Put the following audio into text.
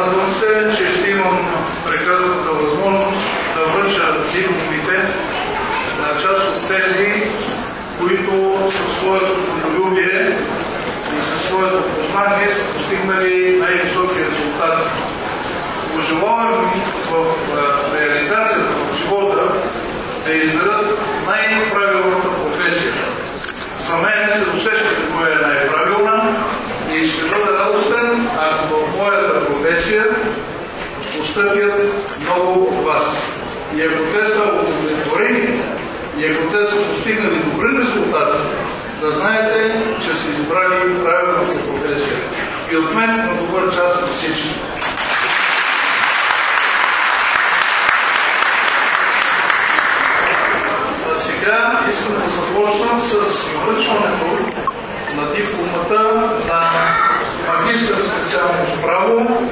Радвам се, че ще имам прекрасната възможност да връча дипломите на част от тези, които със своето трудолюбие и със своето познание са постигнали най-високи резултати. Пожелавам в реализацията в живота да изберат най-правилната професия. За мен се досещате кое е най-правилна и ще бъда радостен, ако в моята професия постъпят много от вас. И ако те са удовлетворени, и ако те са постигнали добри резултати, да знаете, че са избрали правилната професия. И от мен на добър час на всички. А сега искам да започна с връчването на дипломата на магистър специалност право